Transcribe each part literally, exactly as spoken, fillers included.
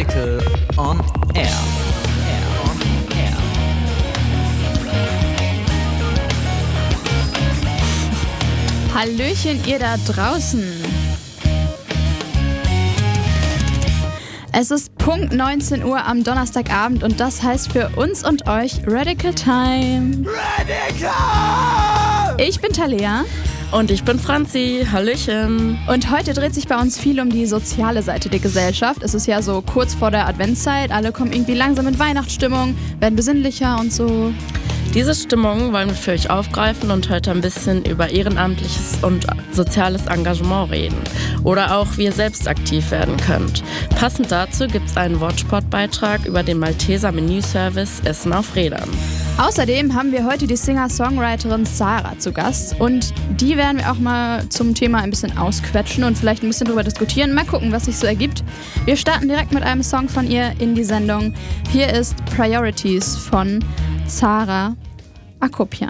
Radical on Air. Air on Air. Hallöchen, ihr da draußen. Es ist Punkt neunzehn Uhr am Donnerstagabend und das heißt für uns und euch Radical Time. Radical! Ich bin Talea. Und ich bin Franzi. Hallöchen. Und heute dreht sich bei uns viel um die soziale Seite der Gesellschaft. Es ist ja so kurz vor der Adventszeit, alle kommen irgendwie langsam in Weihnachtsstimmung, werden besinnlicher und so. Diese Stimmung wollen wir für euch aufgreifen und heute ein bisschen über ehrenamtliches und soziales Engagement reden. Oder auch, wie ihr selbst aktiv werden könnt. Passend dazu gibt es einen Wortsportbeitrag über den Malteser Menüservice Essen auf Rädern. Außerdem haben wir heute die Singer-Songwriterin Sarah zu Gast und die werden wir auch mal zum Thema ein bisschen ausquetschen und vielleicht ein bisschen drüber diskutieren. Mal gucken, was sich so ergibt. Wir starten direkt mit einem Song von ihr in die Sendung. Hier ist Priorities von Sarah Akopian.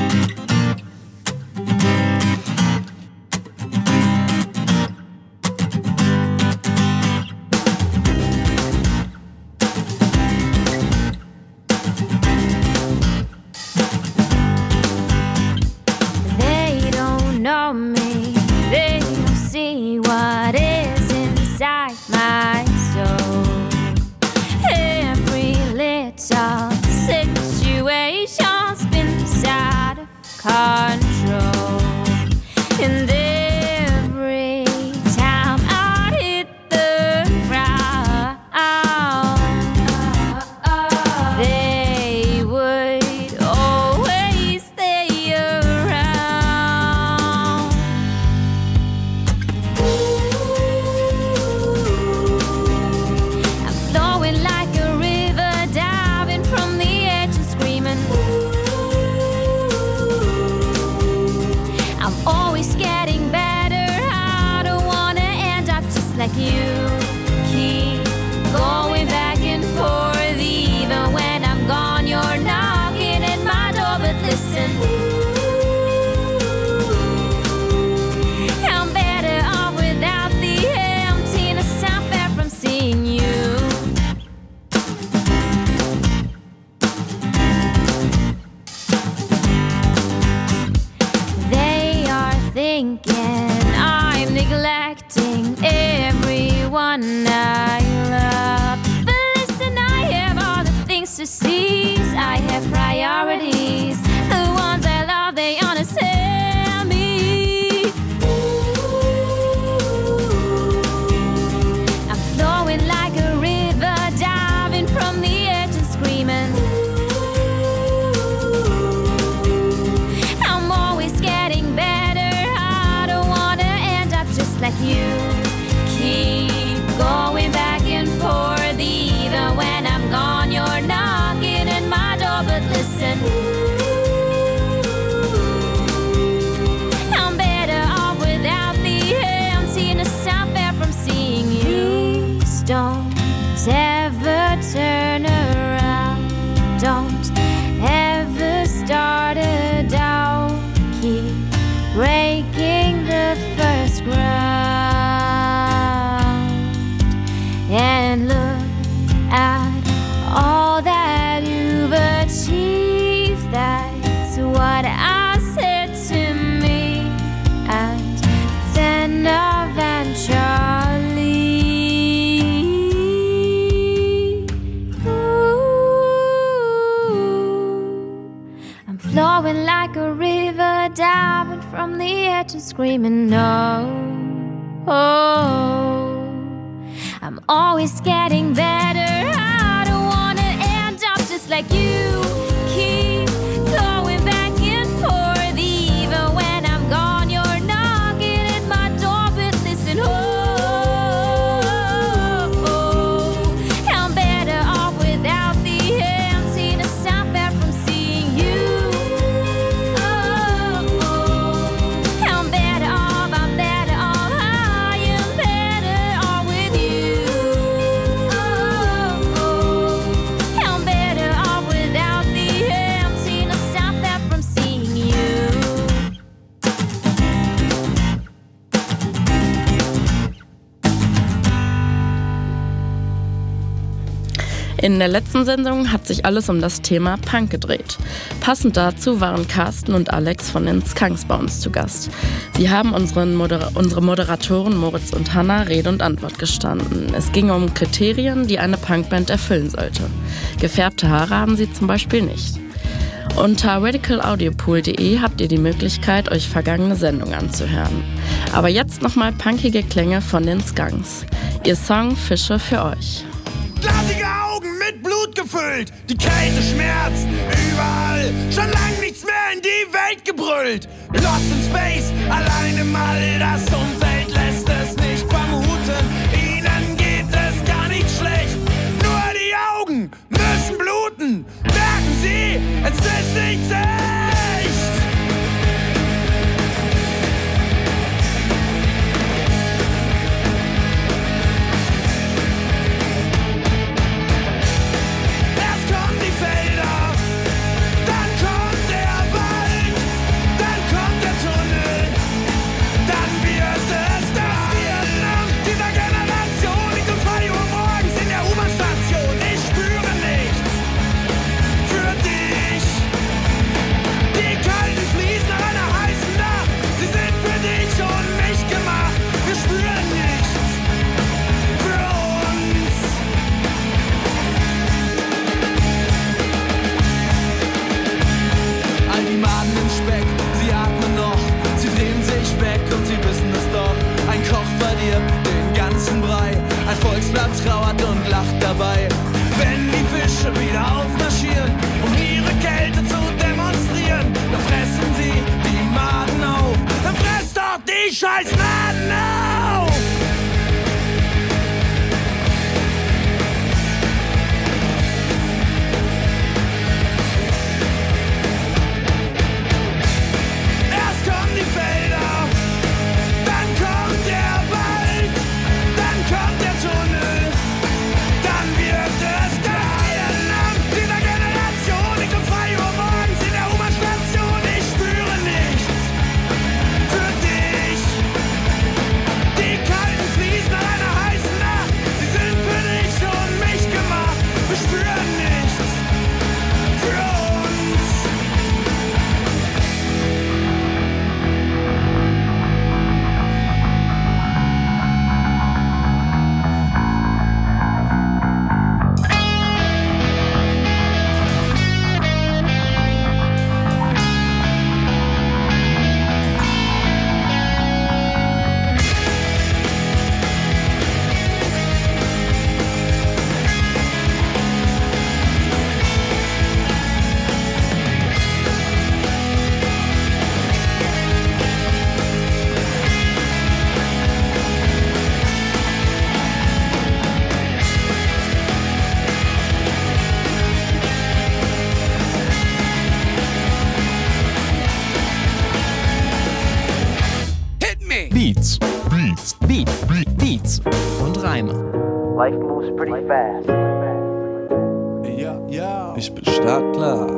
Screaming no, oh, I'm always getting better. I don't wanna end up just like you. Keep going back and forth, even when I'm gone. You're knocking at my door, but listen, oh, oh, I'm better off without the emptiness I'm far from seeing you. Oh, In der letzten Sendung hat sich alles um das Thema Punk gedreht. Passend dazu waren Carsten und Alex von den Skunks bei uns zu Gast. Sie haben unseren Moder- unsere Moderatoren Moritz und Hannah Rede und Antwort gestanden. Es ging um Kriterien, die eine Punkband erfüllen sollte. Gefärbte Haare haben sie zum Beispiel nicht. Unter radical audio pool punkt de habt ihr die Möglichkeit, euch vergangene Sendungen anzuhören. Aber jetzt nochmal punkige Klänge von den Skunks. Ihr Song Fische für euch. Glasige Augen mit Blut gefüllt, die Kälte schmerzt überall. Schon lang nichts mehr in die Welt gebrüllt. Lost in Space, allein im All, das Umfeld lässt es nicht vermuten. Ihnen geht es gar nicht schlecht, nur die Augen müssen bluten. Merken Sie, es ist nicht echt. Ein Volksblatt trauert und lacht dabei, wenn die Fische wieder aufmarschieren, um ihre Kälte zu demonstrieren. Dann fressen sie die Maden auf, dann fresst doch die scheiß Maden auf! Erst kommen die Felder, dann kommt der Wald, dann kommt der Tunnel, dann wird es Geilenland dieser Generation. Ich um zwei Uhr morgens in der U-Bahn-Station, ich spüre nichts für dich. Die kalten Fliesen an einer heißen Nacht, sie sind für dich und mich gemacht. Wir spüren nichts für uns. Beats, Beats, Beat, Beat, Beats und Reime. Life moves pretty fast. Ja, ja, ich bin startklar.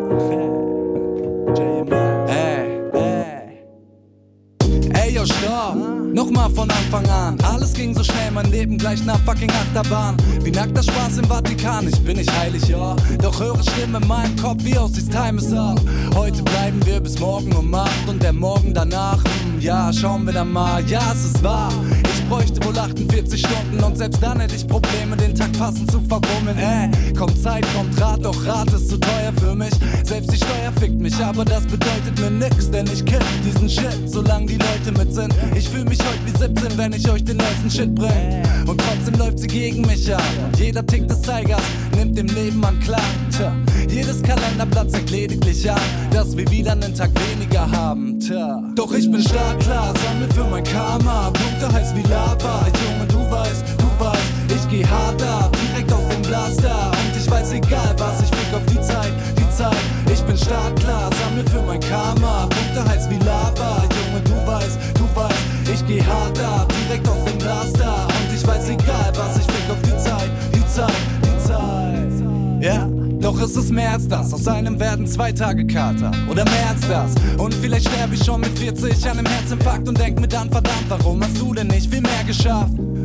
Ey, ey. Ey, yo, stopp. Nochmal von Anfang an. Alles ging so schnell, mein Leben gleich nach fucking Achterbahn. Wie nackter Spaß im Vatikan, ich bin nicht heilig, ja. Doch höre Stimmen in meinem Kopf, wie aus dies Time is up. Heute bleiben wir bis morgen um acht und der Morgen danach, hm, ja, schauen wir dann mal, ja, es ist wahr. Ich bräuchte wohl achtundvierzig Stunden und selbst dann hätte ich Probleme, den Tag passend zu verwummeln. Ey, kommt Zeit, kommt Rat, doch Rat ist zu teuer für mich. Selbst die Steuer fickt mich, aber das bedeutet mir nix, denn ich kill diesen Shit, solange die Leute mit sind. Ich fühl mich heute wie siebzehn, wenn ich euch den neuesten Shit bring. Und trotzdem läuft sie gegen mich an. Und jeder Tick des Zeigers nimmt dem Leben an Klang. Tja, jedes Kalenderblatt zeigt lediglich an, dass wir wieder einen Tag weniger haben. Tja, doch ich bin startklar, sammle für mein Karma. Punkte heiß wie Lava. Junge, du weißt, du weißt, ich geh hart ab, direkt aus dem Blaster. Und ich weiß egal was, ich fick auf die Zeit, die Zeit. Ich bin startklar, sammle für mein Karma. Punkte heiß wie Lava. Junge, du weißt, du weißt, ich geh hart ab, direkt aus dem Blaster. Und ich weiß egal was, ich fick auf die Zeit, die Zeit, die Zeit. Ja, doch es ist mehr als das. Aus einem werden zwei Tage Kater. Oder mehr als das. Und vielleicht sterbe ich schon mit vierzig an einem Herzinfarkt und denk mir dann, verdammt, warum hast du denn nicht viel mehr geschafft?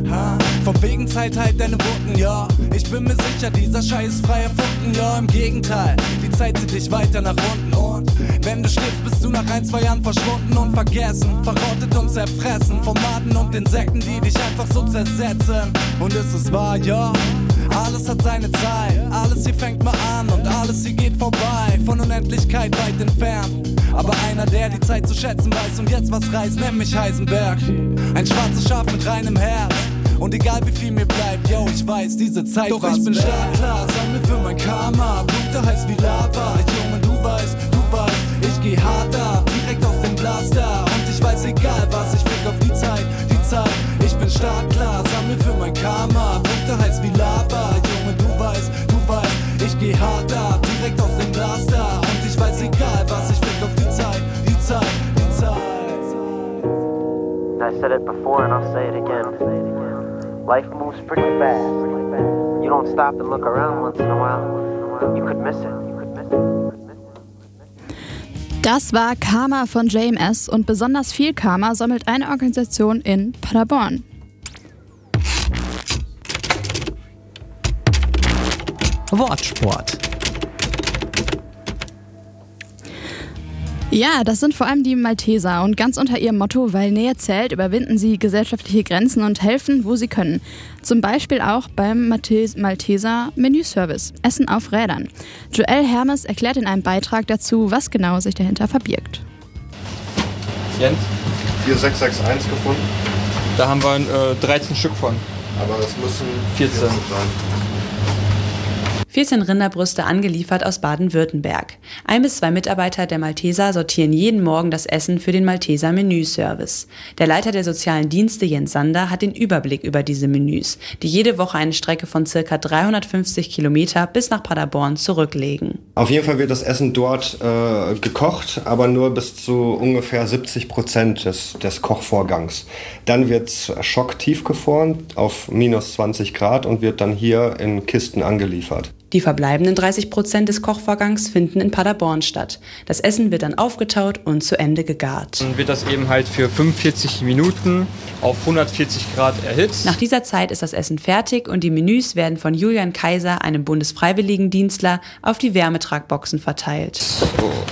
Ha? Von wegen Zeit halt deine Wunden, ja. Ich bin mir sicher, dieser Scheiß ist frei erfunden, ja. Im Gegenteil, die Zeit zieht dich weiter nach unten. Und wenn du stirbst, bist du nach ein, zwei Jahren verschwunden und vergessen, verrottet und zerfressen von Maden und Insekten, die dich einfach so zersetzen. Und es ist wahr, ja. Alles hat seine Zeit, alles hier fängt mal an und alles hier geht vorbei, von Unendlichkeit weit entfernt. Aber einer, der die Zeit zu schätzen weiß und jetzt was reißt, nennt mich Heisenberg. Ein schwarzes Schaf mit reinem Herz. Und egal wie viel mir bleibt, yo, ich weiß, diese Zeit doch ich bin startklar, sammle für mein Karma. Blut heiß wie Lava, Junge, du weißt, du weißt, ich geh hart ab, direkt aus dem Blaster. Und ich weiß, egal was, ich fick auf die Zeit, die Zeit. Ich bin startklar, sammle für mein Karma. Blut heiß wie Lava, Junge, du weißt, du weißt, ich geh hart ab, direkt aus dem Blaster. Und ich weiß, egal was, ich fick auf die Zeit, die Zeit, die Zeit. I said it before and I'll say it again. Life moves pretty fast. You don't stop and look around once in a while, you could miss it. Das war Karma von J M S und besonders viel Karma sammelt eine Organisation in Paderborn. Wortsport. Ja, das sind vor allem die Malteser und ganz unter ihrem Motto, weil Nähe zählt, überwinden sie gesellschaftliche Grenzen und helfen, wo sie können. Zum Beispiel auch beim Maltes- Malteser Menüservice, Essen auf Rädern. Joel Hermes erklärt in einem Beitrag dazu, was genau sich dahinter verbirgt. Jens? vier sechs sechs eins gefunden. Da haben wir äh, dreizehn Stück von. Aber das müssen vierzehn sein. vierzehn Rinderbrüste angeliefert aus Baden-Württemberg. Ein bis zwei Mitarbeiter der Malteser sortieren jeden Morgen das Essen für den Malteser Menüservice. Der Leiter der sozialen Dienste, Jens Sander, hat den Überblick über diese Menüs, die jede Woche eine Strecke von ca. dreihundertfünfzig Kilometer bis nach Paderborn zurücklegen. Auf jeden Fall wird das Essen dort äh, gekocht, aber nur bis zu ungefähr siebzig Prozent des, des Kochvorgangs. Dann wird es schocktiefgefroren auf minus zwanzig Grad und wird dann hier in Kisten angeliefert. Die verbleibenden dreißig Prozent des Kochvorgangs finden in Paderborn statt. Das Essen wird dann aufgetaut und zu Ende gegart. Dann wird das eben halt für fünfundvierzig Minuten auf hundertvierzig Grad erhitzt. Nach dieser Zeit ist das Essen fertig und die Menüs werden von Julian Kaiser, einem Bundesfreiwilligendienstler, auf die Wärmetragboxen verteilt. So.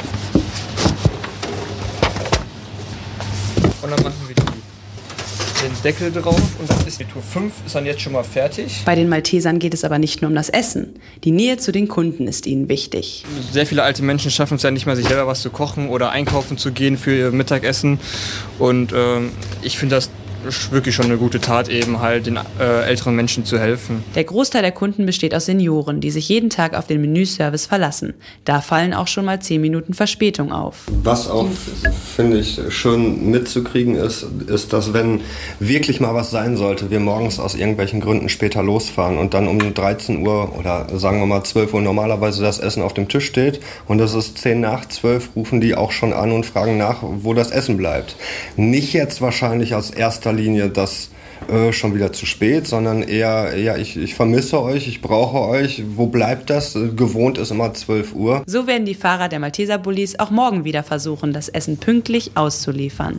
Und dann machen wir die den Deckel drauf und dann ist die Tour fünf ist dann jetzt schon mal fertig. Bei den Maltesern geht es aber nicht nur um das Essen. Die Nähe zu den Kunden ist ihnen wichtig. Sehr viele alte Menschen schaffen es ja nicht mal, sich selber was zu kochen oder einkaufen zu gehen für ihr Mittagessen. Und ähm, ich finde das wirklich schon eine guteTat, eben halt den äh, älteren Menschen zu helfen. Der Großteil der Kunden besteht aus Senioren, die sich jeden Tag auf den Menüservice verlassen. Da fallen auch schon mal zehn Minuten Verspätung auf. Was auch, finde ich, schön mitzukriegen ist, ist, dass wenn wirklich mal was sein sollte, wir morgens aus irgendwelchen Gründen später losfahren und dann um dreizehn Uhr oder sagen wir mal zwölf Uhr normalerweise das Essen auf dem Tisch steht und es ist zehn nach zwölf, rufen die auch schon an und fragen nach, wo das Essen bleibt. Nicht jetzt wahrscheinlich aus erster Linie das äh, schon wieder zu spät, sondern eher, ja, ich, ich vermisse euch, ich brauche euch, wo bleibt das? Gewohnt ist immer zwölf Uhr. So werden die Fahrer der Malteser Bullis auch morgen wieder versuchen, das Essen pünktlich auszuliefern.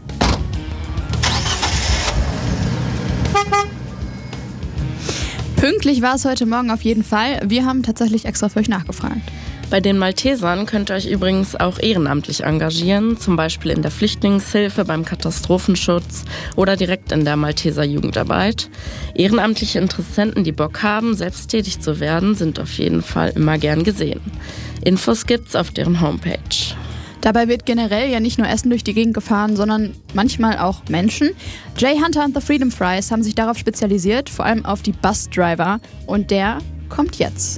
Pünktlich war es heute Morgen auf jeden Fall. Wir haben tatsächlich extra für euch nachgefragt. Bei den Maltesern könnt ihr euch übrigens auch ehrenamtlich engagieren, zum Beispiel in der Flüchtlingshilfe, beim Katastrophenschutz oder direkt in der Malteser Jugendarbeit. Ehrenamtliche Interessenten, die Bock haben, selbst tätig zu werden, sind auf jeden Fall immer gern gesehen. Infos gibt's auf deren Homepage. Dabei wird generell ja nicht nur Essen durch die Gegend gefahren, sondern manchmal auch Menschen. Jay Hunter und The Freedom Fries haben sich darauf spezialisiert, vor allem auf die Busdriver. Und der kommt jetzt.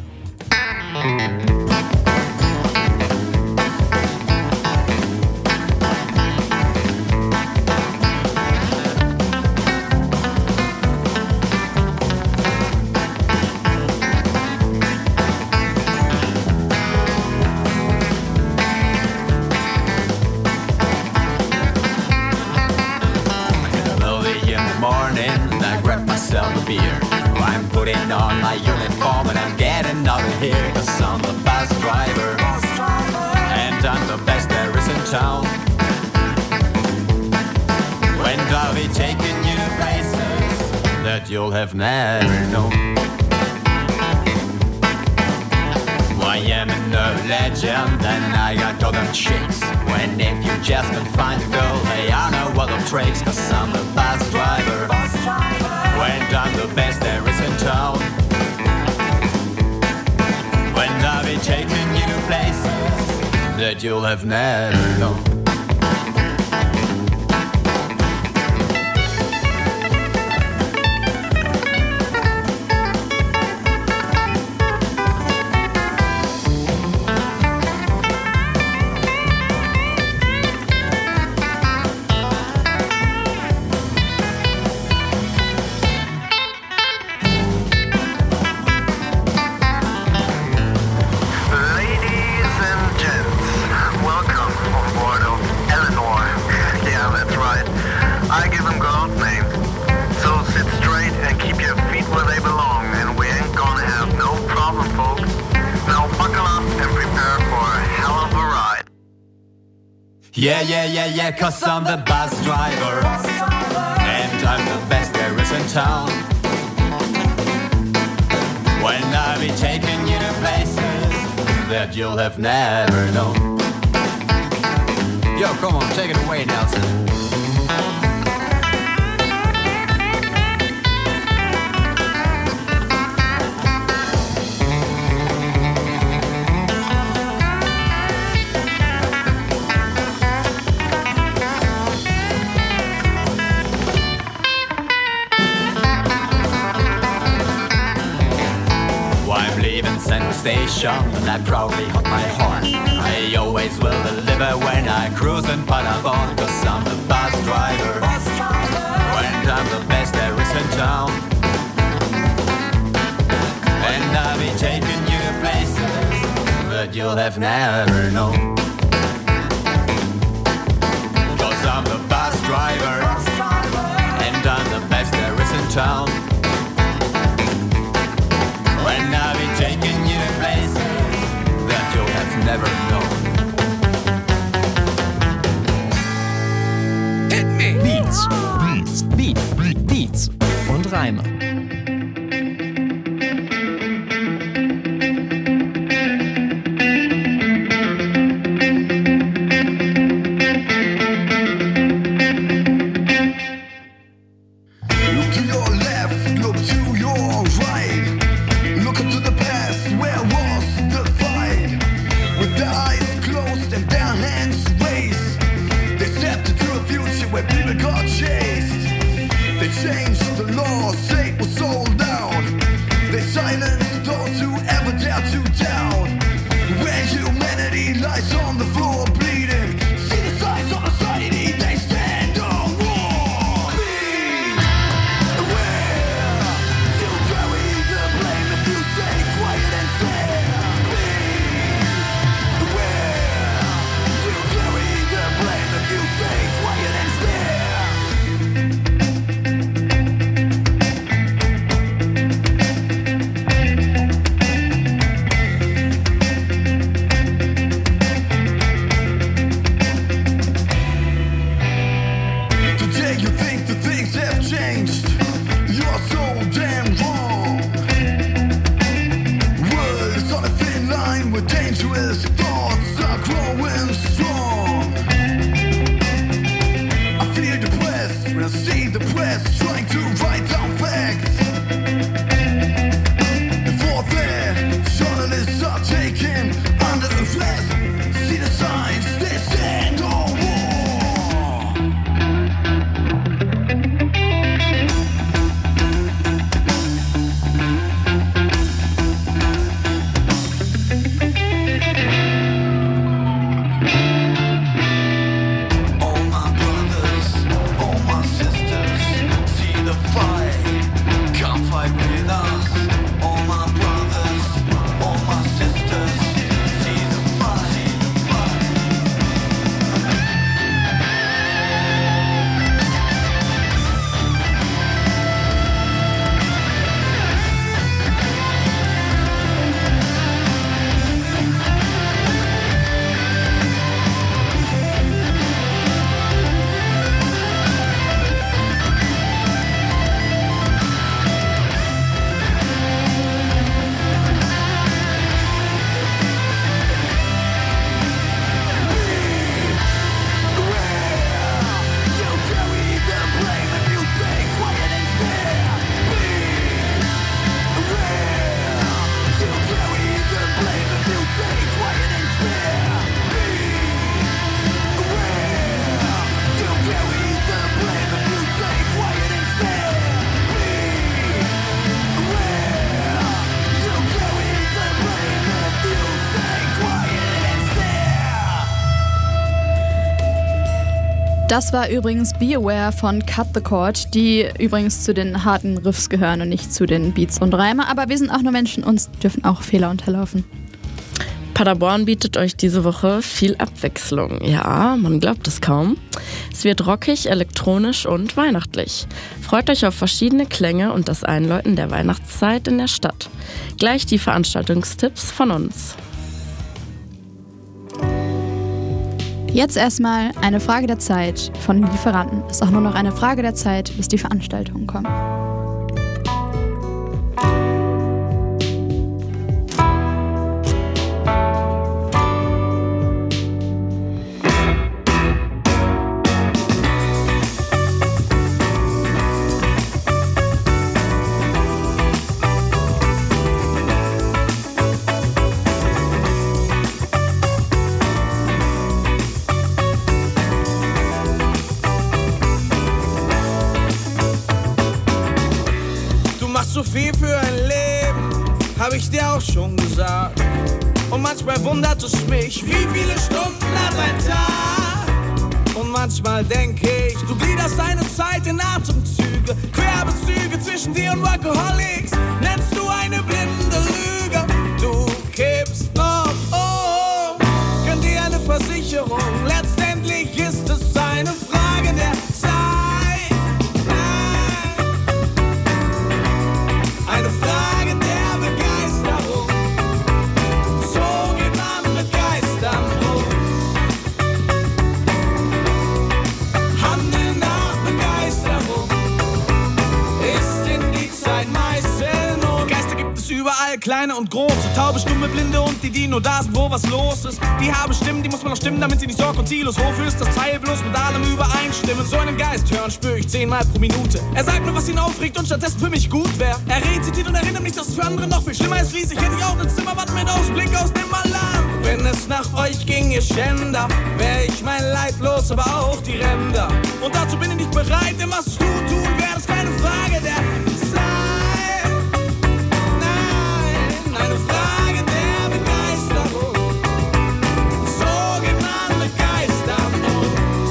I'm putting on my uniform and I'm getting out of here, 'cause I'm the bus driver, and I'm the best there is in town. When I'll be taking you to places that that you'll have never known. I am no legend and I got all them chicks. When if you just can't find a girl, they are no world of tricks. Cause I'm the bus driver, bus driver. When I'm the best there is in town. When I'll be taking you to places that you'll have never known. Yeah, yeah, yeah, yeah, cause I'm the bus driver, and I'm the best there is in town. When I'll be taking you to places that you'll have never known. Yo, come on, take it away, Nelson. Central Station, and I proudly hold my horn. I always will deliver when I cruise in Paderborn. Cause I'm the bus driver, bus driver. When I'm the best there is in town. And I'll be taking you to places that you'll have never known. Cause I'm the bus driver, bus driver. And I'm the best there is in town. When I'll be taking you to places that you'll have never known. Hit me! Beats, Beats, Beat, Beats und Reime. All my brothers, all my sisters, Das war übrigens Be Aware von Cut the Cord, die übrigens zu den harten Riffs gehören und nicht zu den Beats und Reime. Aber wir sind auch nur Menschen, uns dürfen auch Fehler unterlaufen. Paderborn bietet euch diese Woche viel Abwechslung. Ja, man glaubt es kaum. Es wird rockig, elektronisch und weihnachtlich. Freut euch auf verschiedene Klänge und das Einläuten der Weihnachtszeit in der Stadt. Gleich die Veranstaltungstipps von uns. Jetzt erstmal eine Frage der Zeit von den Lieferanten. Es ist auch nur noch eine Frage der Zeit, bis die Veranstaltungen kommen. So viel für ein Leben, hab ich dir auch schon gesagt. Und manchmal wundert es mich, wie viele Stunden hat ein Tag. Und manchmal denke ich, du gliederst deine Zeit in Atemzüge, Querbezüge zwischen dir und Workaholics. Nennst du eine blinde Lüge, du kippst noch um. Gönn dir eine Versicherung, letztendlich ist es eine Frage der Zeit. Eine Frage der Begeisterung. So geht man mit Geistern um. Handeln nach Begeisterung ist in die Zeit meißeln. Geister gibt es überall, kleine und große. Taube, stumme, blinde und die, die nur da sind, wo was los ist. Die haben Stimmen, die muss man noch stimmen, damit sie nicht sorg- und ziellos. Wofür ist das Teil bloß mit allem übereinstimmen? So einen Geist hören spür ich zehnmal pro Minute. Er sagt mir, was ihn aufregt und stattdessen für mich gut wäre. Er rezitiert und erinnert mich, dass es für andere noch viel schlimmer ist. Riesig hätte ich auch eine Zimmerwand mit Ausblick aus dem Alarm. Wenn es nach euch ging, ihr Schänder, wär ich mein Leid los, aber auch die Ränder. Und dazu bin ich nicht bereit, denn was du tun, wäre das keine Frage der Zeit. Nein, eine Frage der Begeisterung. So geht man mit Geistern um.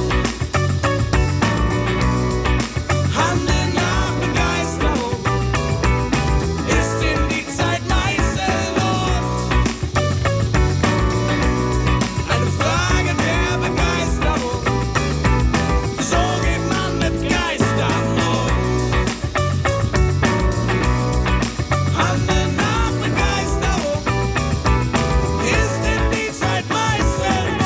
Handeln nach Begeisterung ist in die Zeit meißeln. Eine Frage der Begeisterung. So geht man mit Geistern um. Handeln nach Begeisterung ist in die Zeit meißeln.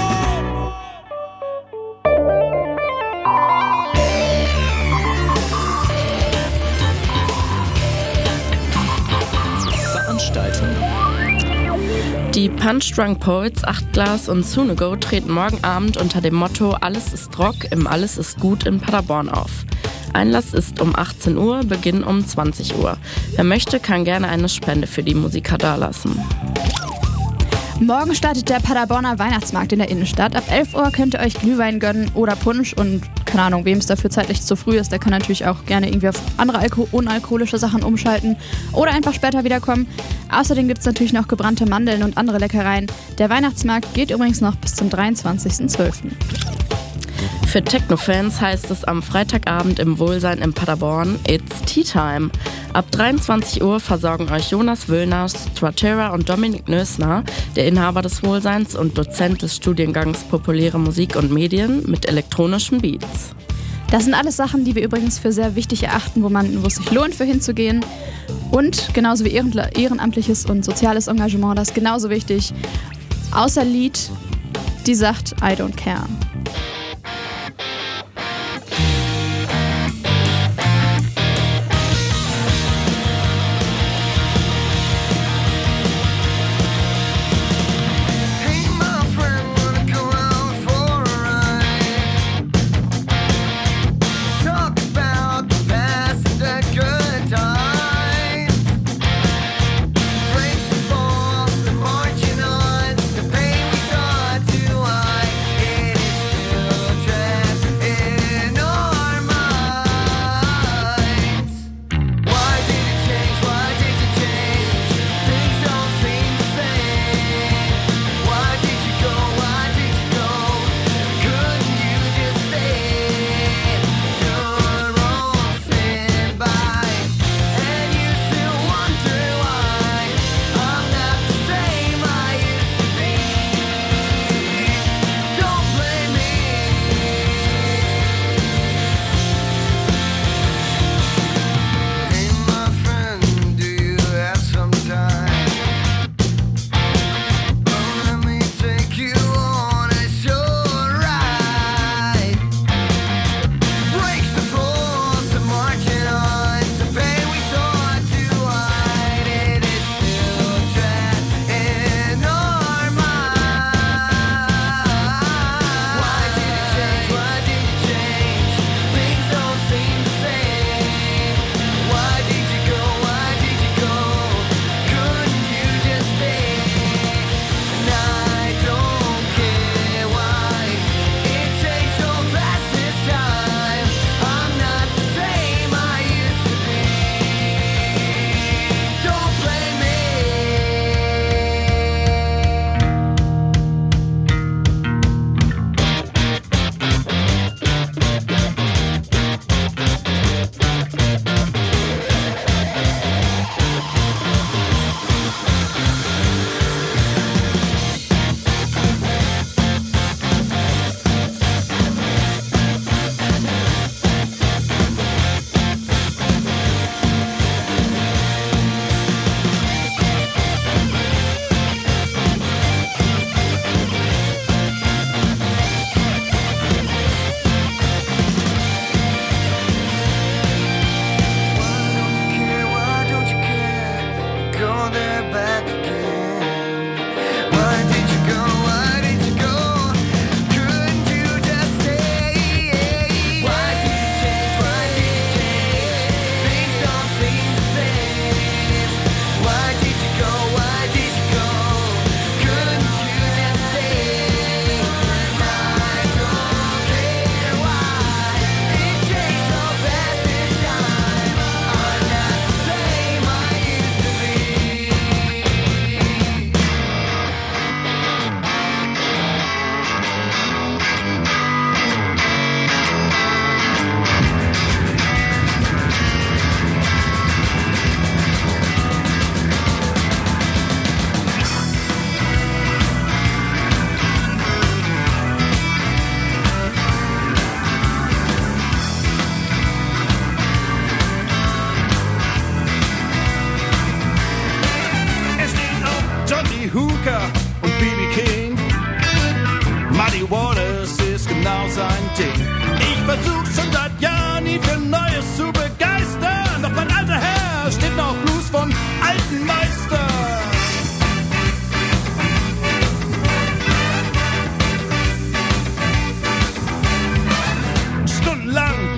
Veranstaltungen. Die Punch Drunk Poets, acht Glas und Sunego treten morgen Abend unter dem Motto Alles ist Rock im Alles ist Gut in Paderborn auf. Einlass ist um achtzehn Uhr, Beginn um zwanzig Uhr. Wer möchte, kann gerne eine Spende für die Musiker dalassen. Morgen startet der Paderborner Weihnachtsmarkt in der Innenstadt. Ab elf Uhr könnt ihr euch Glühwein gönnen oder Punsch und keine Ahnung, wem es dafür zeitlich zu früh ist, der kann natürlich auch gerne irgendwie auf andere Alko- unalkoholische Sachen umschalten oder einfach später wiederkommen. Außerdem gibt es natürlich noch gebrannte Mandeln und andere Leckereien. Der Weihnachtsmarkt geht übrigens noch bis zum dreiundzwanzigsten zwölften Für Techno-Fans heißt es am Freitagabend im Wohlsein in Paderborn It's Tea Time. Ab dreiundzwanzig Uhr versorgen euch Jonas Wöllner, Stratera und Dominik Nösner, der Inhaber des Wohlseins und Dozent des Studiengangs Populäre Musik und Medien, mit elektronischen Beats. Das sind alles Sachen, die wir übrigens für sehr wichtig erachten, wo, man, wo es sich lohnt, für hinzugehen. Und genauso wie ehrenamtliches und soziales Engagement, das ist genauso wichtig. Außer Lied, die sagt I don't care. Marginalized, the pain we saw to eye. It is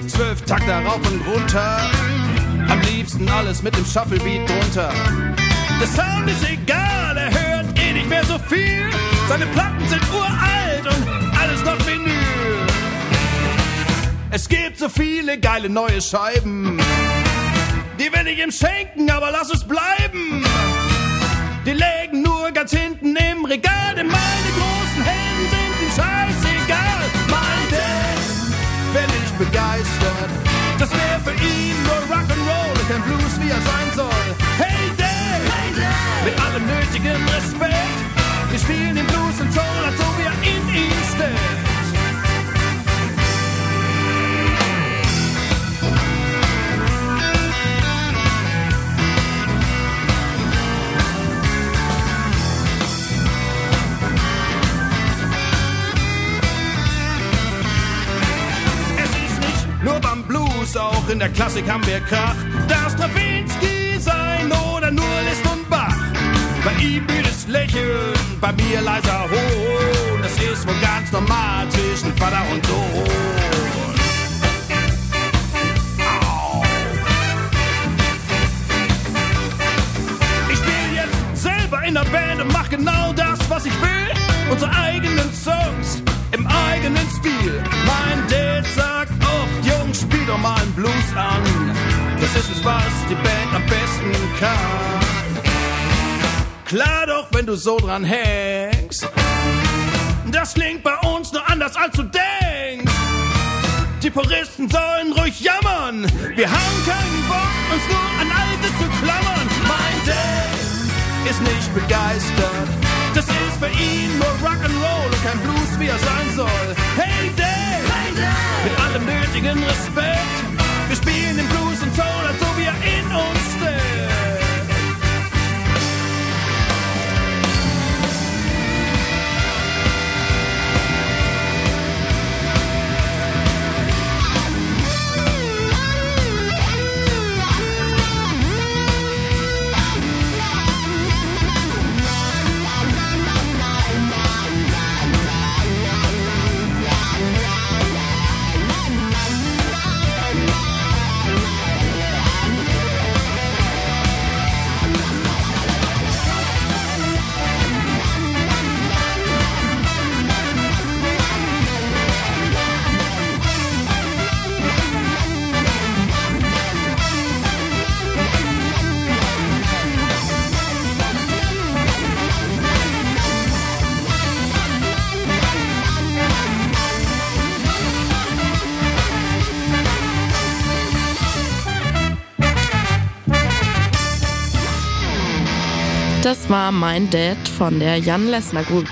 Zwölf Takte rauf und runter, am liebsten alles mit dem Shufflebeat drunter. Der Sound ist egal, er hört eh nicht mehr so viel. Seine Platten sind uralt und alles noch Vinyl. Es gibt so viele geile neue Scheiben, die will ich ihm schenken, aber lass es bleiben. Die liegen nur ganz hinten im Regal, denn meine großen Helden sind ihm scheißegal. Mein Dad wär nicht begeistert, das wär für ihn nur Rock'n'Roll und kein Blues, wie er sein soll. Hey Dad, hey Dad, mit allem nötigen Respekt, wir spielen den Blues und Soul, als ob er in ihm steckt. Nur beim Blues, auch in der Klassik haben wir Krach. Darf Stravinsky sein oder nur Liszt und Bach. Bei ihm müdes Lächeln, bei mir leiser Hohn. Das ist wohl ganz normal zwischen Vater und Sohn. Au. Ich spiel jetzt selber in der Band und mach genau das, was ich will. Unsere eigenen Songs im eigenen Stil. Mein Dad sagt oft, Jungs, spiel doch mal einen Blues an. Das ist es, was die Band am besten kann. Klar doch, wenn du so dran hängst. Das klingt bei uns nur anders, als du denkst. Die Puristen sollen ruhig jammern. Wir haben keinen Bock, uns nur an Altes zu klammern. Mein Dad ist nicht begeistert. Das ist für ihn nur Rock'n'Roll und kein Blues, wie er sein soll. Hey Dad, hey Dad, mit allem nötigen Respekt, wir spielen den Blues und Soul, als ob er in uns steckt. Das war Mein Dad von der Jan Lessner Group.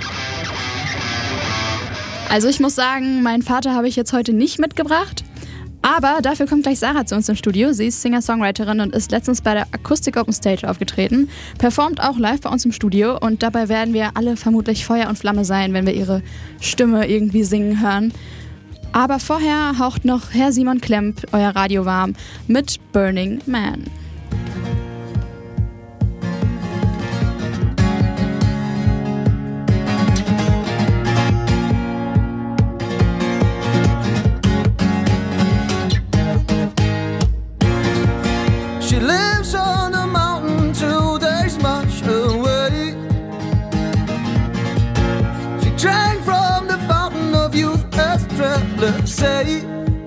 Also ich muss sagen, meinen Vater habe ich jetzt heute nicht mitgebracht. Aber dafür kommt gleich Sarah zu uns im Studio. Sie ist Singer-Songwriterin und ist letztens bei der Acoustic Open Stage aufgetreten. Performt auch live bei uns im Studio. Und dabei werden wir alle vermutlich Feuer und Flamme sein, wenn wir ihre Stimme irgendwie singen hören. Aber vorher haucht noch Herr Simon Klemp euer Radio warm mit Burning Man. She lives on a mountain two days much away. She drank from the fountain of youth, as travelers say.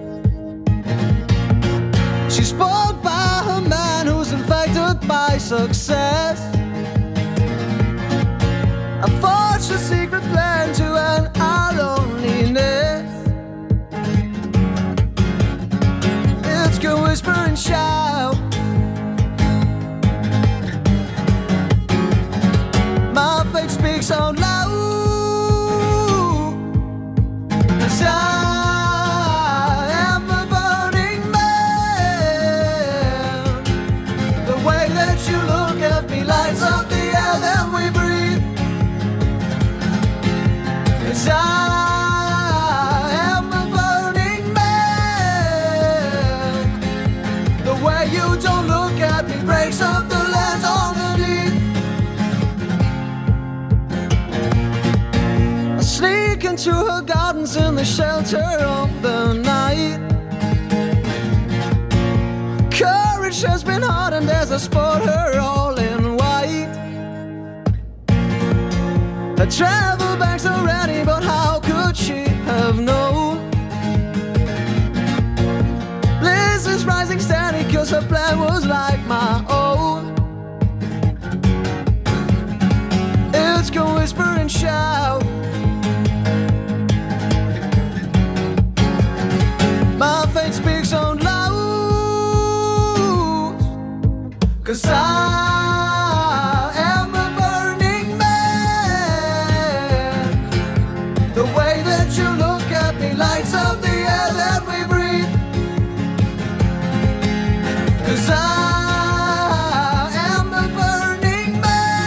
She spoke by her man who's infected by success, and forged a secret plan to end our loneliness. It's can whisper and shout. My fate speaks out loud, 'cause I am a burning man. The way that you look at me lights up the air that we breathe, 'cause I am a burning man. The way you don't look at me breaks up the lands underneath. Sneak into her gardens in the shelter of the night. Flesh has been hardened as I sport her all in white. Her travel bags are ready, but how could she have known? Bliss is rising steady, cause her plan was like my own. It's go whisper and shout. My fate speaks out loud, cause I am a burning man. The way that you look at me lights up the air that we breathe. Cause I am a burning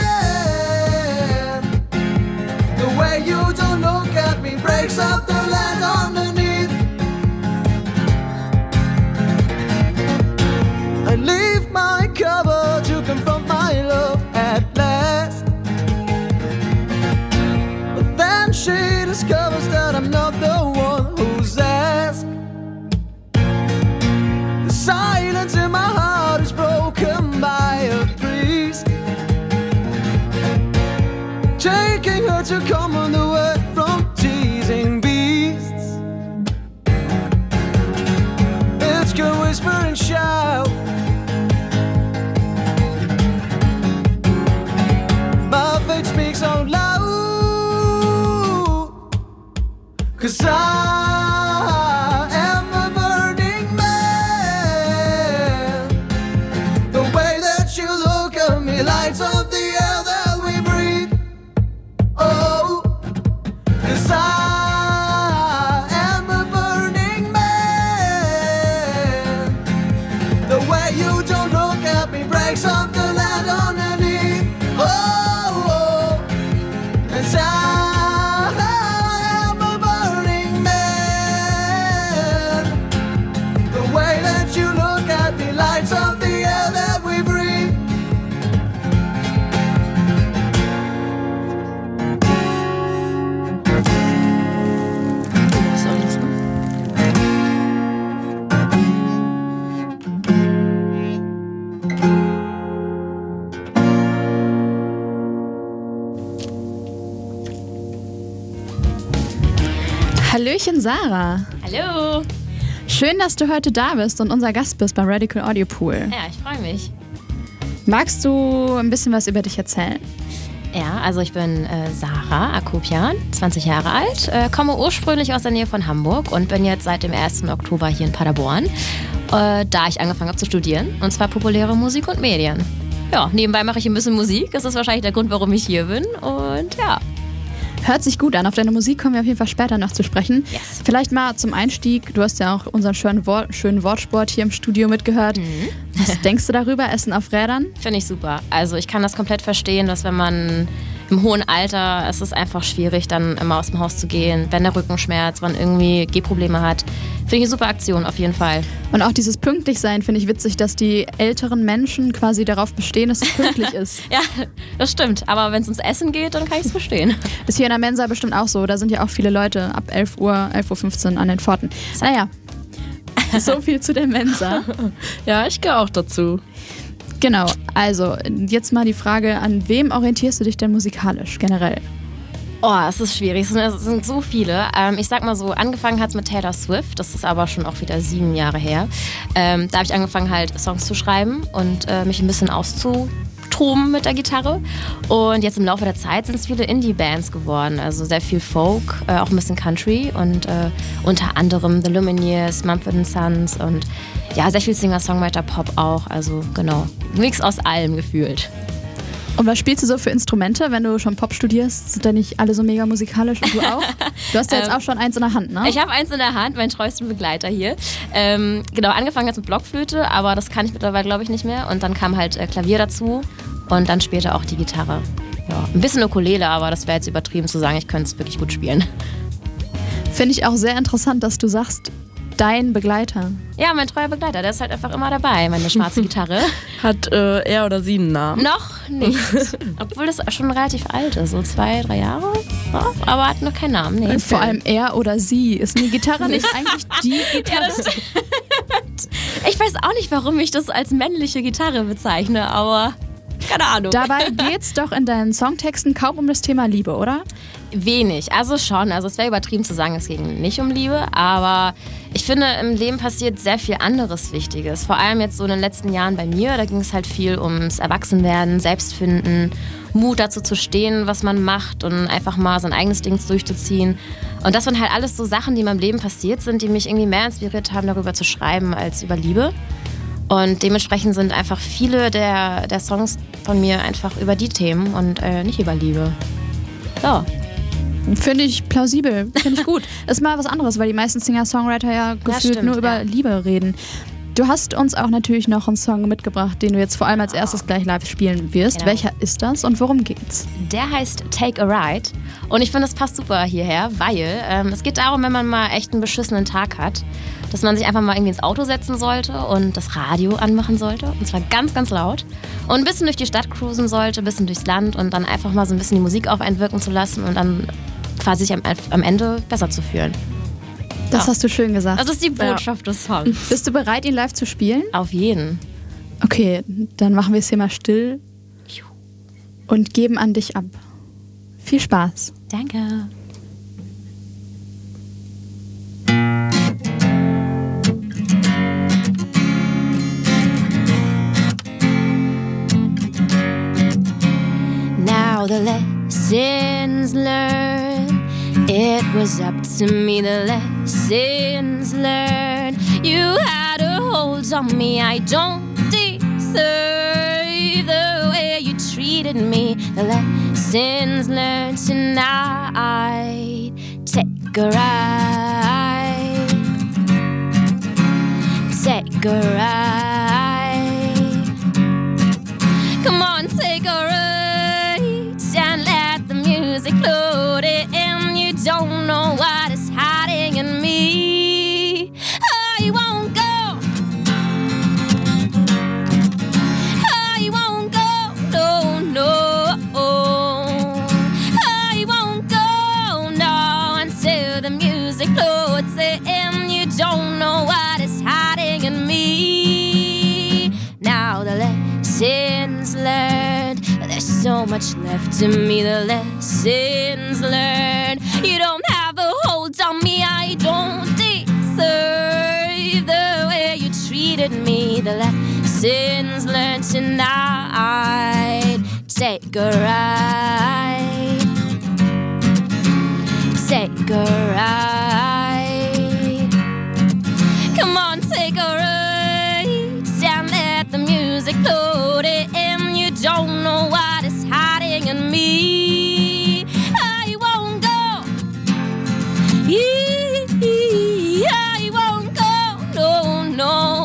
man. The way you don't look at me breaks up the land underneath. I leave my cover to confront my love at last. But then she discovers that I'm not the one who's asked. The silence in my heart is broken by a priest, taking her to command away from teasing beasts. It's good whisper and shout. My fate speaks out loud, cause I am a burning man. The way that you look at me lights up the air that we breathe. Oh, cause I am a burning man. The way you don't look at me breaks up the land underneath. Oh, I am a burning man. The way that you look at me lights up the air that we breathe. Hallöchen Sarah. Hallo. Schön, dass du heute da bist und unser Gast bist beim Radical Audio Pool. Ja, ich freue mich. Magst du ein bisschen was über dich erzählen? Ja, also ich bin äh, Sarah Akopian, zwanzig Jahre alt, äh, komme ursprünglich aus der Nähe von Hamburg und bin jetzt seit dem ersten Oktober hier in Paderborn, äh, da ich angefangen habe zu studieren, und zwar populäre Musik und Medien. Ja, nebenbei mache ich ein bisschen Musik, das ist wahrscheinlich der Grund, warum ich hier bin, und ja. Hört sich gut an. Auf deine Musik kommen wir auf jeden Fall später noch zu sprechen. Yes. Vielleicht mal zum Einstieg. Du hast ja auch unseren schönen, Wort, schönen Wortsport hier im Studio mitgehört. Mhm. Was denkst du darüber? Essen auf Rädern? Finde ich super. Also ich kann das komplett verstehen, dass wenn man im hohen Alter, es ist einfach schwierig, dann immer aus dem Haus zu gehen, wenn der Rücken schmerzt, man irgendwie Gehprobleme hat. Finde ich eine super Aktion, auf jeden Fall. Und auch dieses Pünktlichsein finde ich witzig, dass die älteren Menschen quasi darauf bestehen, dass es pünktlich ist. Ja, das stimmt. Aber wenn es ums Essen geht, dann kann ich es verstehen. Ist hier in der Mensa bestimmt auch so. Da sind ja auch viele Leute ab elf Uhr, elf Uhr fünfzehn an den Pforten. Naja, so viel zu der Mensa. Ja, ich gehe auch dazu. Genau, also jetzt mal die Frage, an wem orientierst du dich denn musikalisch generell? Oh, es ist schwierig, es sind so viele. Ähm, ich sag mal so, angefangen hat es mit Taylor Swift, das ist aber schon auch wieder sieben Jahre her. Ähm, da habe ich angefangen halt Songs zu schreiben und äh, mich ein bisschen auszutoben mit der Gitarre. Und jetzt im Laufe der Zeit sind es viele Indie-Bands geworden, also sehr viel Folk, äh, auch ein bisschen Country und äh, unter anderem The Lumineers, Mumford and Sons und ja, sehr viel Singer-Songwriter-Pop auch, also genau, Mix aus allem gefühlt. Und was spielst du so für Instrumente, wenn du schon Pop studierst? Sind da nicht alle so mega musikalisch und du auch? Du hast ja jetzt ähm, auch schon eins in der Hand, ne? Ich habe eins in der Hand, meinen treuesten Begleiter hier. Ähm, genau, angefangen jetzt mit Blockflöte, aber das kann ich mittlerweile, glaube ich, nicht mehr. Und dann kam halt äh, Klavier dazu und dann später auch die Gitarre. Ja, ein bisschen Ukulele, aber das wäre jetzt übertrieben zu sagen, ich könnte es wirklich gut spielen. Finde ich auch sehr interessant, dass du sagst, dein Begleiter. Ja, mein treuer Begleiter, der ist halt einfach immer dabei, meine schwarze Gitarre. Hat äh, er oder sie einen Namen? Noch nicht. Obwohl das schon relativ alt ist, so zwei, drei Jahre. Ja, aber hat noch keinen Namen. Nee, und vor allem er oder sie. Ist eine Gitarre nicht eigentlich die Gitarre? Ja, das ich weiß auch nicht, warum ich das als männliche Gitarre bezeichne, aber keine Ahnung. Dabei geht's doch in deinen Songtexten kaum um das Thema Liebe, oder? Wenig, also schon. Also es wäre übertrieben zu sagen, es ging nicht um Liebe, aber ich finde, im Leben passiert sehr viel anderes Wichtiges. Vor allem jetzt so in den letzten Jahren bei mir, da ging es halt viel ums Erwachsenwerden, Selbstfinden, Mut dazu zu stehen, was man macht und einfach mal sein eigenes Ding durchzuziehen. Und das waren halt alles so Sachen, die in meinem Leben passiert sind, die mich irgendwie mehr inspiriert haben, darüber zu schreiben als über Liebe. Und dementsprechend sind einfach viele der, der Songs von mir einfach über die Themen und äh, nicht über Liebe. Ja. Finde ich plausibel, finde ich gut. Ist mal was anderes, weil die meisten Singer-Songwriter ja gefühlt stimmt, nur über ja. Liebe reden. Du hast uns auch natürlich noch einen Song mitgebracht, den du jetzt vor allem als erstes gleich live spielen wirst. Genau. Welcher ist das und worum geht's? Der heißt Take a Ride und ich finde, es passt super hierher, weil ähm, es geht darum, wenn man mal echt einen beschissenen Tag hat, dass man sich einfach mal irgendwie ins Auto setzen sollte und das Radio anmachen sollte, und zwar ganz, ganz laut, und ein bisschen durch die Stadt cruisen sollte, ein bisschen durchs Land und dann einfach mal so ein bisschen die Musik auf einen wirken zu lassen und dann quasi sich am, am Ende besser zu fühlen. Das Ja. hast du schön gesagt. Das ist die Botschaft des Songs. Bist du bereit, ihn live zu spielen? Auf jeden. Okay, dann machen wir es hier mal still und geben an dich ab. Viel Spaß. Danke. Now the lessons learned, it was up to me, the lessons learned. You had a hold on me, I don't deserve the way you treated me. The lessons learned tonight. Take a ride, take a ride. Come on, take a ride and let the music load it in. You don't know what is hiding in me. I won't go. I won't go. No, no. I won't go. No, until the music loads it in. You don't know what is hiding in me. Now the lessons learned. There's so much left to me, the lessons learned. You don't have a hold on me, I don't deserve the way you treated me. The lessons learned tonight. Take a ride, take a ride. Come on, take a ride and let the music load it in. You don't know what is hiding in me. I won't go. I won't go. No, no.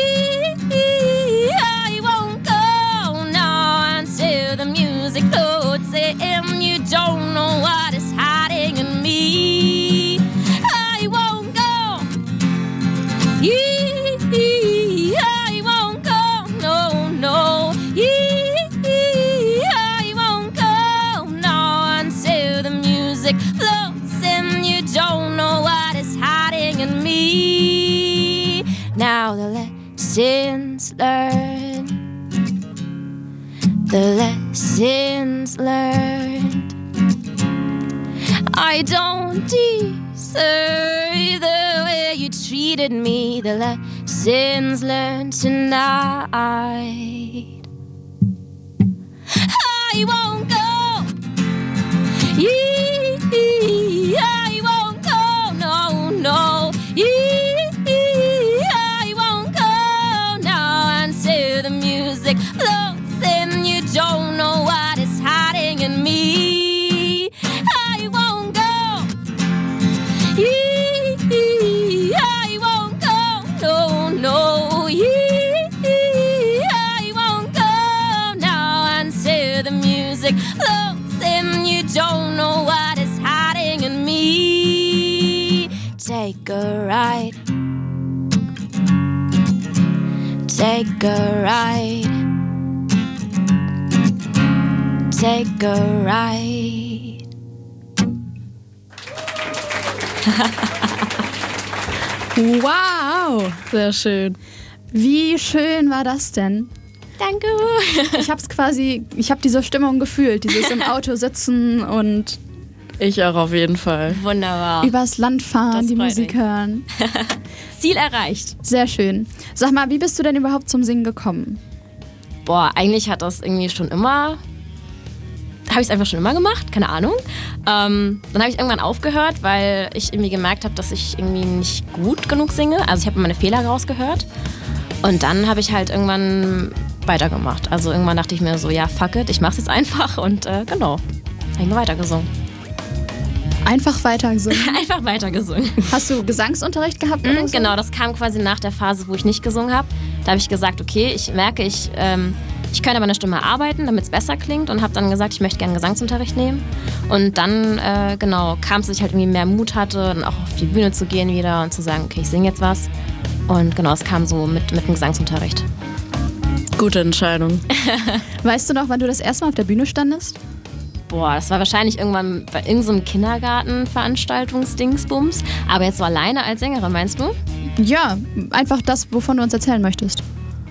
I won't go. No, until the music loads it in. You don't know what is hiding in me. I won't go. I won't go. No, no. I won't go. No, until the music floats in. You don't know what is hiding in me. Now the lessons learned, the lessons learned. I don't deserve the way you treated me. The lessons learned tonight. I won't go. I won't go. No, no. I won't go. No, until the music floats in. You don't know what is hiding in me. I won't go. I won't go. No, no. I won't go. No, until the music floats in. You don't know what is hiding in me. Take a ride. Take a ride. Take a ride. Wow! Sehr schön. Wie schön war das denn? Danke. Ich hab's quasi, ich habe diese Stimmung gefühlt, dieses im Auto sitzen und ich auch auf jeden Fall. Wunderbar. Übers Land fahren, Das die freut Musik mich. hören. Ziel erreicht. Sehr schön. Sag mal, wie bist du denn überhaupt zum Singen gekommen? Boah, eigentlich hat das irgendwie schon immer, habe ich es einfach schon immer gemacht, keine Ahnung. Ähm, dann habe ich irgendwann aufgehört, weil ich irgendwie gemerkt habe, dass ich irgendwie nicht gut genug singe. Also ich habe meine Fehler rausgehört. Und dann habe ich halt irgendwann weitergemacht. Also irgendwann dachte ich mir so, ja, fuck it, ich mach's jetzt einfach. Und äh, genau, habe ich mal weitergesungen. Einfach weitergesungen? Einfach weitergesungen. Hast du Gesangsunterricht gehabt oder Mhm, so? genau, das kam quasi nach der Phase, wo ich nicht gesungen habe. Da habe ich gesagt, okay, ich merke, ich, ähm, ich könnte an meiner Stimme arbeiten, damit es besser klingt. Und habe dann gesagt, ich möchte gerne Gesangsunterricht nehmen. Und dann, äh, genau, kam es, dass ich halt irgendwie mehr Mut hatte, dann auch auf die Bühne zu gehen wieder und zu sagen, okay, ich singe jetzt was. Und genau, es kam so mit, mit dem Gesangsunterricht. Gute Entscheidung. Weißt du noch, wann du das erste Mal auf der Bühne standest? Boah, das war wahrscheinlich irgendwann bei irgendeinem Kindergarten-Veranstaltungsdingsbums. Aber jetzt so alleine als Sängerin, meinst du? Ja, einfach das, wovon du uns erzählen möchtest.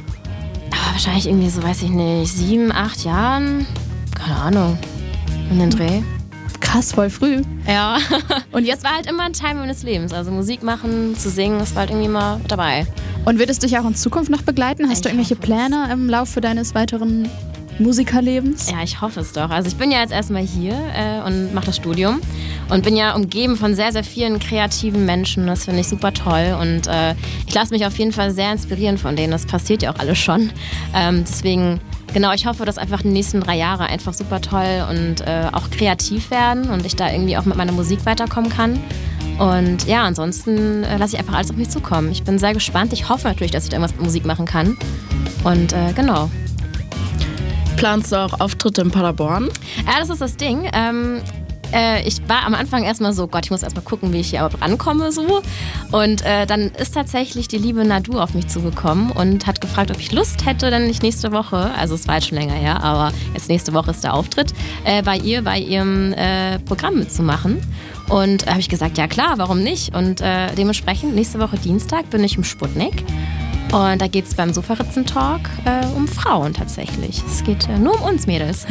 Aber wahrscheinlich irgendwie so, weiß ich nicht, sieben, acht Jahren. Keine Ahnung. In den Dreh. Krass, voll früh. Ja. Und jetzt war halt immer ein Teil meines Lebens. Also Musik machen, zu singen, das war halt irgendwie immer dabei. Und wird es dich auch in Zukunft noch begleiten? Hast Ich du irgendwelche Pläne im Laufe deines weiteren Musikerlebens? Ja, ich hoffe es doch. Also ich bin ja jetzt erstmal hier äh, und mache das Studium und bin ja umgeben von sehr, sehr vielen kreativen Menschen. Das finde ich super toll und äh, ich lasse mich auf jeden Fall sehr inspirieren von denen. Das passiert ja auch alles schon. Ähm, deswegen, genau, ich hoffe, dass einfach die nächsten drei Jahre einfach super toll und äh, auch kreativ werden und ich da irgendwie auch mit meiner Musik weiterkommen kann. Und ja, ansonsten äh, lasse ich einfach alles auf mich zukommen. Ich bin sehr gespannt. Ich hoffe natürlich, dass ich da irgendwas mit Musik machen kann. Und äh, genau. Planst du auch Auftritte in Paderborn? Ja, das ist das Ding. Ähm, äh, ich war am Anfang erstmal so, Gott, ich muss erstmal gucken, wie ich hier überhaupt rankomme. So. Und äh, dann ist tatsächlich die liebe Nadu auf mich zugekommen und hat gefragt, ob ich Lust hätte, dann nicht nächste Woche, also es war jetzt schon länger her, aber jetzt nächste Woche ist der Auftritt, äh, bei ihr, bei ihrem äh, Programm mitzumachen. Und da habe ich gesagt, ja klar, warum nicht? Und äh, dementsprechend, nächste Woche Dienstag bin ich im Sputnik. Und da geht es beim Sofaritzentalk äh, um Frauen tatsächlich. Es geht äh, nur um uns Mädels.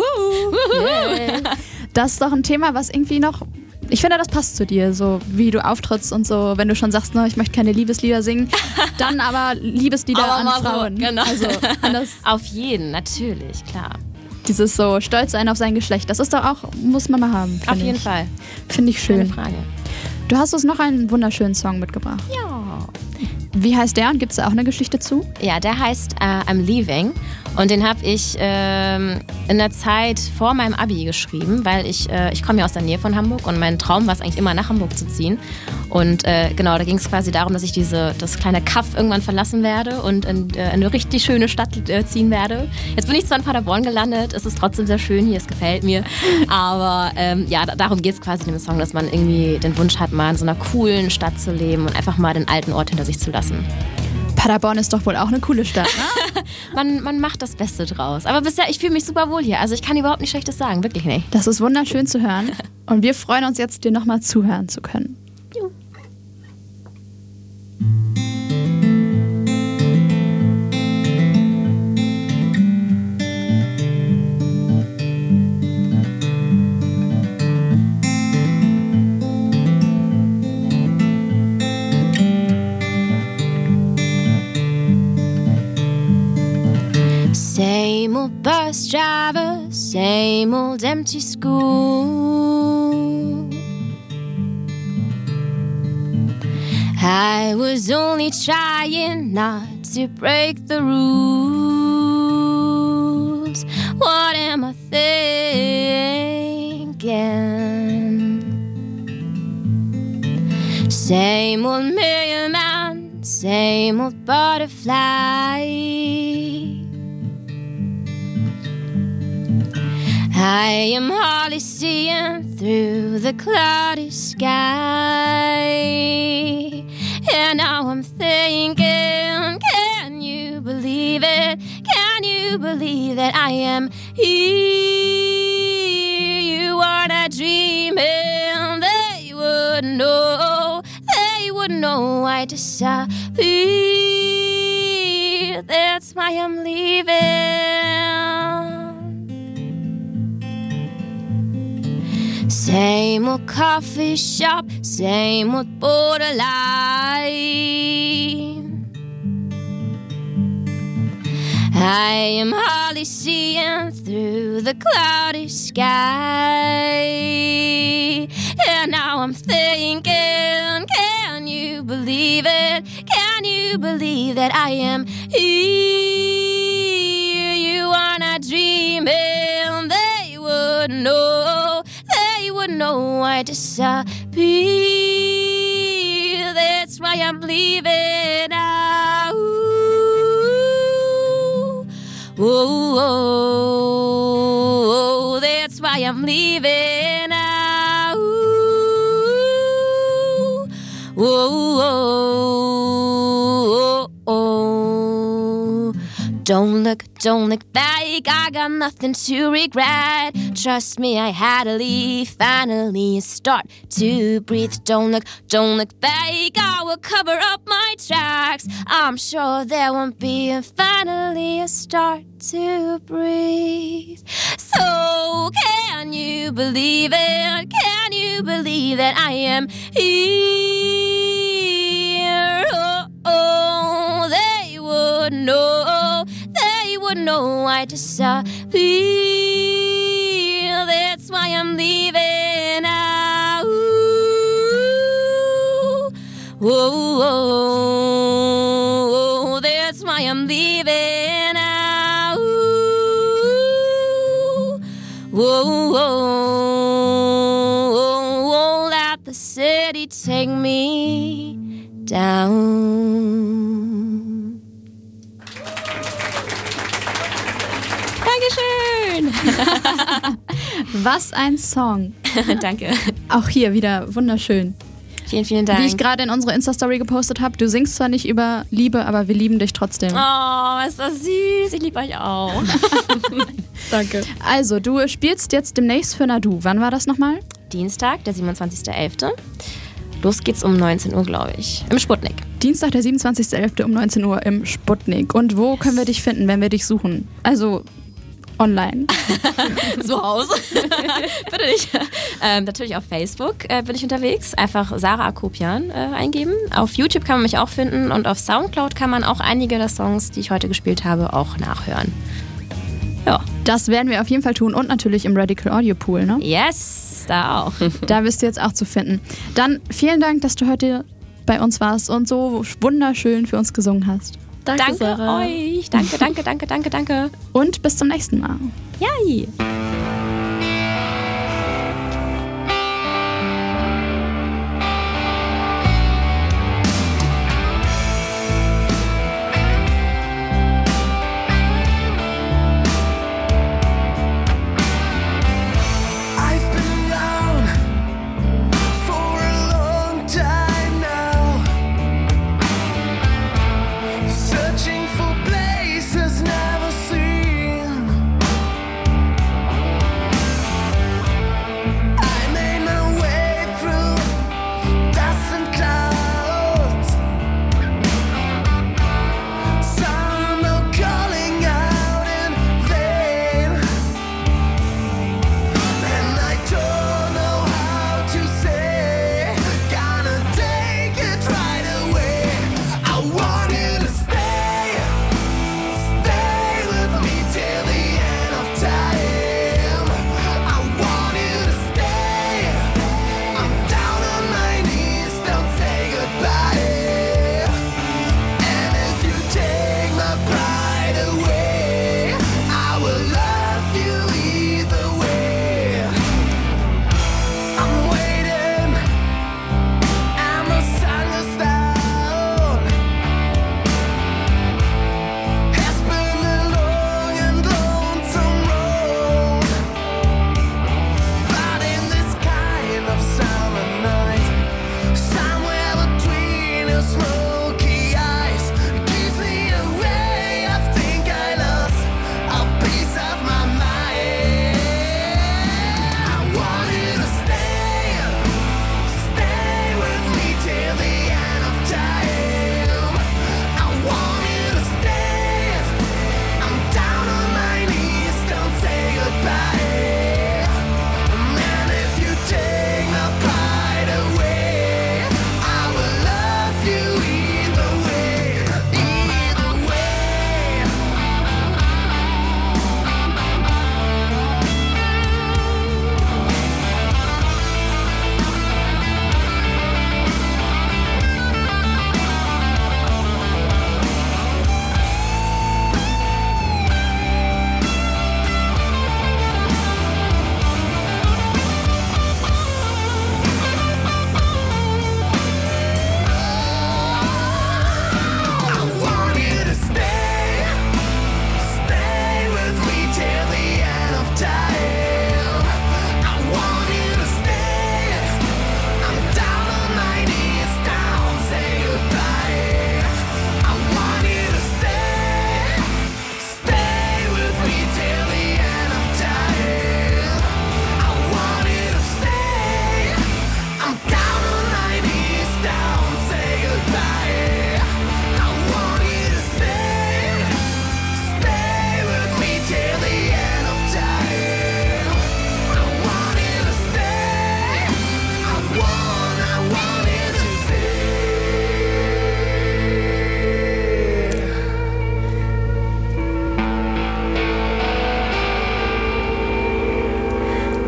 Yeah. Das ist doch ein Thema, was irgendwie noch... Ich finde, das passt zu dir, so wie du auftrittst und so. Wenn du schon sagst, ne, ich möchte keine Liebeslieder singen, dann aber Liebeslieder Aber an mal so, Frauen. genau. Also an das, Auf jeden, natürlich, klar. dieses so stolz sein auf sein Geschlecht, das ist doch auch, muss man mal haben. Auf finde jeden ich. Fall. Finde ich schön. Keine Frage. Du hast uns noch einen wunderschönen Song mitgebracht. Ja. Wie heißt der und gibt es da auch eine Geschichte zu? Ja, der heißt äh, I'm Leaving und den habe ich ähm, in der Zeit vor meinem Abi geschrieben, weil ich, äh, ich komme ja aus der Nähe von Hamburg und mein Traum war es eigentlich immer nach Hamburg zu ziehen und äh, genau, da ging es quasi darum, dass ich diese, das kleine Kaff irgendwann verlassen werde und in äh, eine richtig schöne Stadt äh, ziehen werde. Jetzt bin ich zwar in Paderborn gelandet, es ist trotzdem sehr schön hier, es gefällt mir, aber ähm, ja, da, darum geht es quasi in dem Song, dass man irgendwie den Wunsch hat, mal in so einer coolen Stadt zu leben und einfach mal den alten Ort hinter sich zu lassen. Paderborn ist doch wohl auch eine coole Stadt, ne? man, man macht das Beste draus. Aber bisher, ich fühle mich super wohl hier. Also ich kann überhaupt nichts Schlechtes sagen, wirklich nicht. Das ist wunderschön zu hören. Und wir freuen uns jetzt, dir nochmal zuhören zu können. Juhu. Same old bus driver, same old empty school. I was only trying not to break the rules. What am I thinking? Same old million man, same old butterfly. I am hardly seeing through the cloudy sky. And now I'm thinking, can you believe it? Can you believe that I am here? You are not dreaming. They would know. They would know I disappear. that's why I'm leaving. Same old coffee shop, same old borderline. I am hardly seeing through the cloudy sky. And now I'm thinking, can you believe it? Can you believe that I am here? You are not dreaming. They would know. They would know I disappear. That's why I'm leaving now. Oh, oh, oh, that's why I'm leaving now. Oh, oh, oh, oh. Don't look, don't look back. I got nothing to regret. Trust me, I had to leave. Finally, start to breathe. Don't look, don't look back. I will cover up my tracks. I'm sure there won't be a finally a start to breathe. So can you believe it? Can you believe that I am here? Oh, oh, they would know. They would know I disappear. That's why I'm leaving now. Oh, oh, oh, that's why I'm leaving now. Oh, oh, oh, let the city take me down. Dankeschön! Was ein Song. Danke. Auch hier wieder wunderschön. Vielen, vielen Dank. Wie ich gerade in unsere Insta-Story gepostet habe, du singst zwar nicht über Liebe, aber wir lieben dich trotzdem. Oh, ist das süß. Ich liebe euch auch. Danke. Also, du spielst jetzt demnächst für Nadu. Wann war das nochmal? Dienstag, der siebenundzwanzigster elfter Los geht's um neunzehn Uhr, glaube ich. Im Sputnik. Dienstag, der siebenundzwanzigster elfter um neunzehn Uhr im Sputnik. Und wo können wir dich finden, wenn wir dich suchen? Also online. Zu Hause. Bitte nicht. Ähm, natürlich auf Facebook äh, bin ich unterwegs. Einfach Sarah Akopian äh, eingeben. Auf YouTube kann man mich auch finden und auf Soundcloud kann man auch einige der Songs, die ich heute gespielt habe, auch nachhören. Ja. Das werden wir auf jeden Fall tun und natürlich im Radical Audio Pool, ne? Yes, da auch. Da bist du jetzt auch zu finden. Dann vielen Dank, dass du heute bei uns warst und so wunderschön für uns gesungen hast. Danke, danke Sarah. Euch. Danke, danke, danke, danke, danke. Und bis zum nächsten Mal. Yay. Searching for places never seen.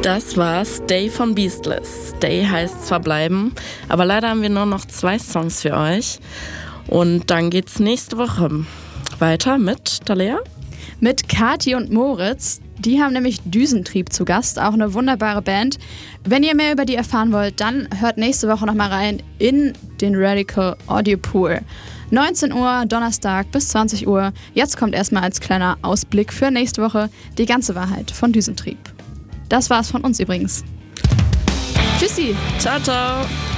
Das war Stay von Beastless. Stay heißt zwar bleiben, aber leider haben wir nur noch zwei Songs für euch. Und dann geht's nächste Woche weiter mit Talea? Mit Kati und Moritz. Die haben nämlich Düsentrieb zu Gast, auch eine wunderbare Band. Wenn ihr mehr über die erfahren wollt, dann hört nächste Woche nochmal rein in den Radical Audio Pool. neunzehn Uhr, Donnerstag bis zwanzig Uhr. Jetzt kommt erstmal als kleiner Ausblick für nächste Woche die ganze Wahrheit von Düsentrieb. Das war's von uns übrigens. Tschüssi. Ciao, ciao.